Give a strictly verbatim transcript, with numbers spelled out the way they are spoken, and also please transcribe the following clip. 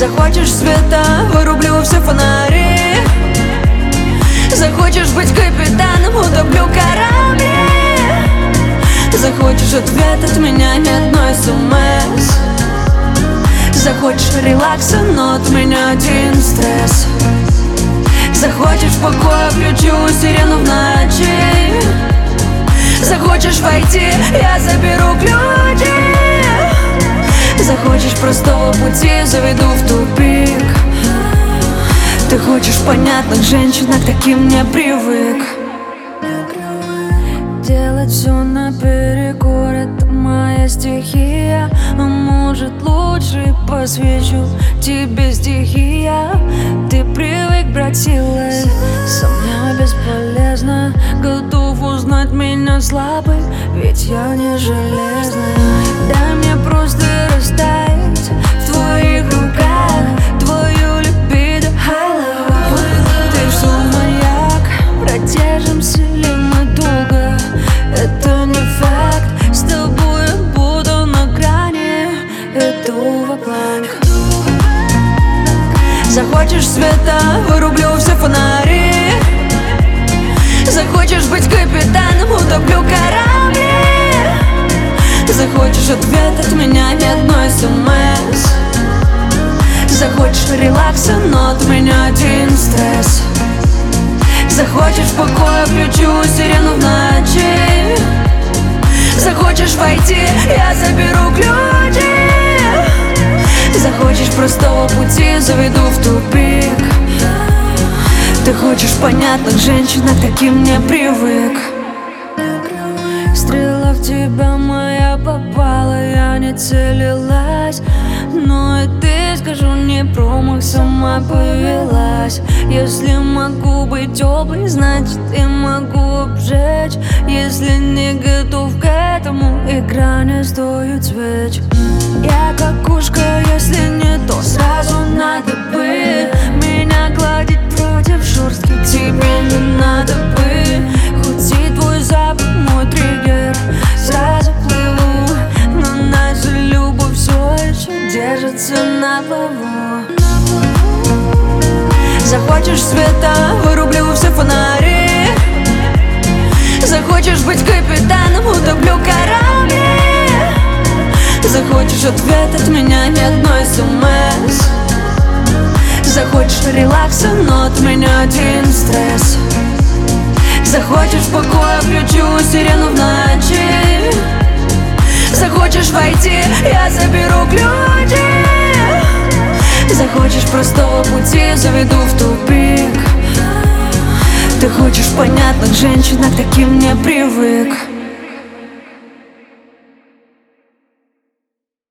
Захочешь света, вырублю все фонари. Захочешь быть капитаном, утоплю корабли. Захочешь ответ от меня, ни одной смс. Захочешь релакса, но от меня один стресс. Захочешь покоя, включу сирену в ночи. Захочешь войти, я заберу ключи. Захочешь простого пути, заведу в тупик. Ты хочешь понятных женщин, а к таким не привык. Делать все наперекор — это моя стихия. А может, лучше посвящу тебе стихия. Ты привык брать силой, со мной бесполезно. Готов узнать меня слабый, ведь я не железный. Дай мне просто растаять в твоих руках. Твою либидо high level. Ты что, маяк? Продержимся ли мы долго? Это не факт. С тобой я буду на грани этого планка. Захочешь света, вырублю все фонари. Захочешь быть капитаном, утоплю корабли. Захочешь ответ от меня, ни одной смс. Захочешь релакса, но от меня один стресс. Захочешь покоя, включу сирену в ночи. Захочешь войти, я заберу ключи. Захочешь простого пути, заведу в тупик. Ты хочешь понятных женщин, а к таким не привык. Стрела в тебя моя попала, я не целилась. Но и ты, скажу, не промах, сама повелась. Если могу быть теплой, значит и могу обжечь. Если не готов к этому, игра не стоит свеч. Я как ушко, если не то, сразу надо бы меня гладить против шерстки. Тебе не надо бы, хоть и твой запах мой триггер. Сразу плыву, но наша любовь все еще держится на плаву. Захочешь света, вырублю все фонари. Захочешь быть капитаном, утоплю корабли. Захочешь ответ от меня, ни одной смс. Захочешь релакса, но от меня один стресс. Захочешь покоя, включу сирену в ночи. Захочешь войти, я заберу ключи. Захочешь простого пути, заведу в тупик. Ты хочешь понятных женщин, а к таким не привык.